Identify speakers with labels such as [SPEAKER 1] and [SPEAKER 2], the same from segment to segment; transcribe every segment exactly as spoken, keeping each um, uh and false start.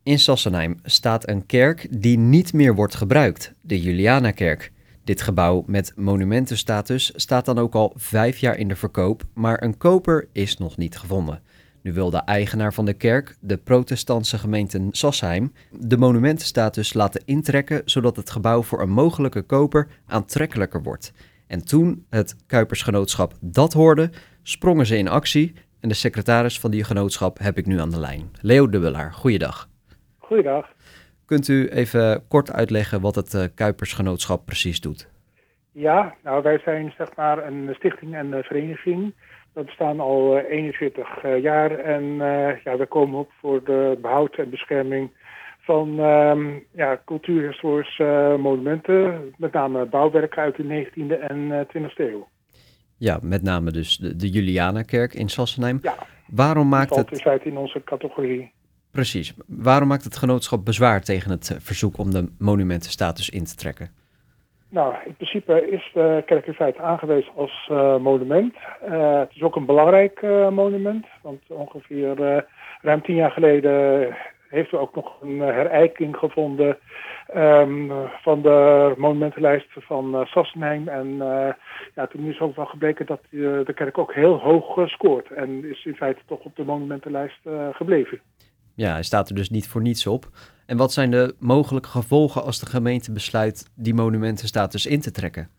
[SPEAKER 1] In Sassenheim staat een kerk die niet meer wordt gebruikt, de Julianakerk. Dit gebouw met monumentenstatus staat dan ook al vijf jaar in de verkoop, maar een koper is nog niet gevonden. Nu wil de eigenaar van de kerk, de protestantse gemeente Sassheim, de monumentenstatus laten intrekken, zodat het gebouw voor een mogelijke koper aantrekkelijker wordt. En toen het Kuipersgenootschap dat hoorde, sprongen ze in actie en de secretaris van die genootschap heb ik nu aan de lijn. Leo Dubbelaar, goeiedag.
[SPEAKER 2] Goeiedag.
[SPEAKER 1] Kunt u even kort uitleggen wat het uh, Kuipersgenootschap precies doet?
[SPEAKER 2] Ja, nou wij zijn zeg maar een stichting en een vereniging. We bestaan al uh, eenenveertig uh, jaar en uh, ja, we komen op voor de behoud en bescherming van um, ja, cultuurhistorische uh, monumenten. Met name bouwwerken uit de negentiende en uh, twintigste eeuw.
[SPEAKER 1] Ja, met name dus de, de Julianakerk in Sassenheim.
[SPEAKER 2] Ja,
[SPEAKER 1] Waarom maakt
[SPEAKER 2] valt
[SPEAKER 1] het...
[SPEAKER 2] in feite in onze categorie.
[SPEAKER 1] Precies. Waarom maakt het genootschap bezwaar tegen het verzoek om de monumentenstatus in te trekken?
[SPEAKER 2] Nou, in principe is de kerk in feite aangewezen als uh, monument. Uh, het is ook een belangrijk uh, monument, want ongeveer uh, ruim tien jaar geleden heeft er ook nog een herijking gevonden um, van de monumentenlijst van uh, Sassenheim. En uh, ja, toen is ook wel gebleken dat uh, de kerk ook heel hoog uh, scoort en is in feite toch op de monumentenlijst uh, gebleven.
[SPEAKER 1] Ja, hij staat er dus niet voor niets op. En wat zijn de mogelijke gevolgen als de gemeente besluit die monumentenstatus in te trekken?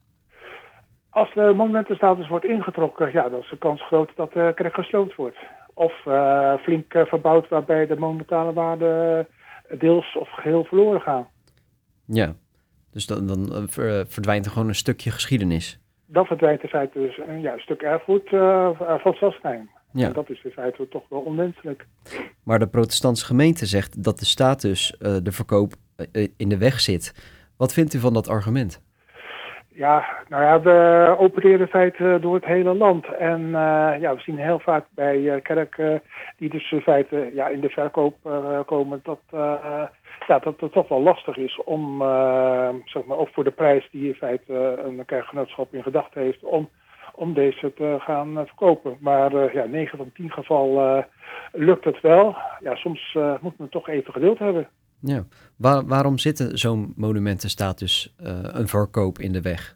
[SPEAKER 2] Als de monumentenstatus wordt ingetrokken, ja, dan is de kans groot dat de kerk gesloopt wordt. Of uh, flink uh, verbouwd waarbij de monumentale waarden deels of geheel verloren gaan.
[SPEAKER 1] Ja, dus dan, dan uh, verdwijnt er gewoon een stukje geschiedenis.
[SPEAKER 2] Dan verdwijnt in feite dus een, ja, een stuk erfgoed uh, van Sassenheim.
[SPEAKER 1] Ja.
[SPEAKER 2] En dat is in feite toch wel onwenselijk.
[SPEAKER 1] Maar de protestantse gemeente zegt dat de status uh, de verkoop uh, in de weg zit. Wat vindt u van dat argument?
[SPEAKER 2] Ja, nou ja, we opereren in feite door het hele land. En uh, ja, we zien heel vaak bij uh, kerken die dus in feite ja, in de verkoop uh, komen, dat, uh, ja, dat het toch wel lastig is om, uh, zeg maar, ook voor de prijs die in feite een kerkgenootschap in gedachten heeft, om om deze te gaan uh, verkopen. Maar uh, ja, negen van tien geval uh, lukt het wel. Ja, soms uh, moet men toch even geduld hebben.
[SPEAKER 1] Ja. Waar, waarom zit zo'n monumentenstatus uh, een verkoop in de weg?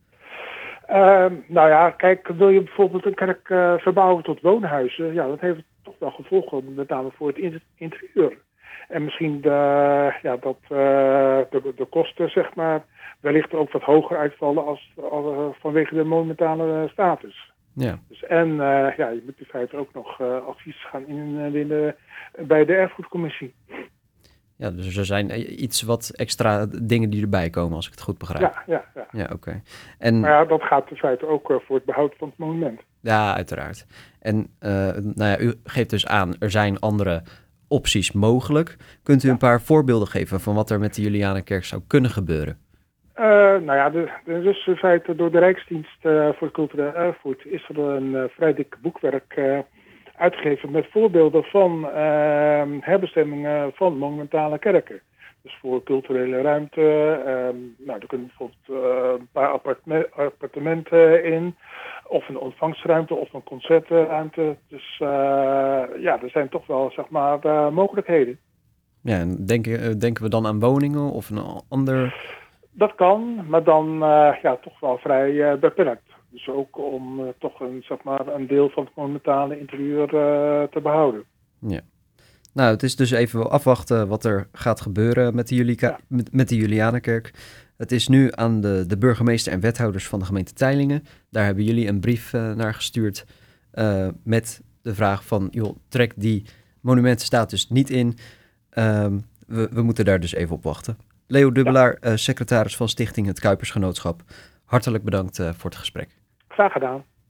[SPEAKER 2] Uh, nou ja, kijk, wil je bijvoorbeeld een kerk uh, verbouwen tot woonhuizen? Ja, dat heeft toch wel gevolgen, met name voor het interieur. En misschien de, ja, dat uh, de, de kosten, zeg maar, wellicht ook wat hoger uitvallen als, als uh, vanwege de monumentale status.
[SPEAKER 1] Ja.
[SPEAKER 2] Dus, en uh, ja, je moet in feite ook nog uh, advies gaan inwinnen bij de erfgoedcommissie.
[SPEAKER 1] Ja, dus er zijn iets wat extra dingen die erbij komen, als ik het goed begrijp.
[SPEAKER 2] Ja, ja, ja.
[SPEAKER 1] Ja, oké. Okay. En
[SPEAKER 2] maar ja, dat gaat in feite ook uh, voor het behoud van het monument.
[SPEAKER 1] Ja, uiteraard. En uh, nou ja, u geeft dus aan, er zijn andere opties mogelijk. Kunt u een paar voorbeelden geven van wat er met de Julianakerk zou kunnen gebeuren?
[SPEAKER 2] Uh, nou ja, de, de, dus in feite door de Rijksdienst uh, voor het cultureel erfgoed is er een uh, vrij dik boekwerk uh, uitgegeven met voorbeelden van uh, herbestemmingen van monumentale kerken. Dus voor culturele ruimte, uh, nou, er kunnen bijvoorbeeld uh, een paar appartement, appartementen in, of een ontvangstruimte of een concertruimte. Dus uh, ja, er zijn toch wel, zeg maar, uh, mogelijkheden.
[SPEAKER 1] Ja, en denken, denken we dan aan woningen of een ander...
[SPEAKER 2] Dat kan, maar dan uh, ja, toch wel vrij uh, beperkt. Dus ook om uh, toch een, zeg maar, een deel van het monumentale interieur uh, te behouden.
[SPEAKER 1] Ja. Nou, het is dus even afwachten wat er gaat gebeuren met de, Julica- ja. met, met de Julianakerk. Het is nu aan de, de burgemeester en wethouders van de gemeente Teylingen. Daar hebben jullie een brief uh, naar gestuurd uh, met de vraag van, joh, trek die monumentenstatus niet in. Uh, we, we moeten daar dus even op wachten. Leo Dubbelaar, ja. uh, secretaris van Stichting Het Kuipersgenootschap. Hartelijk bedankt uh, voor het gesprek.
[SPEAKER 2] Graag gedaan.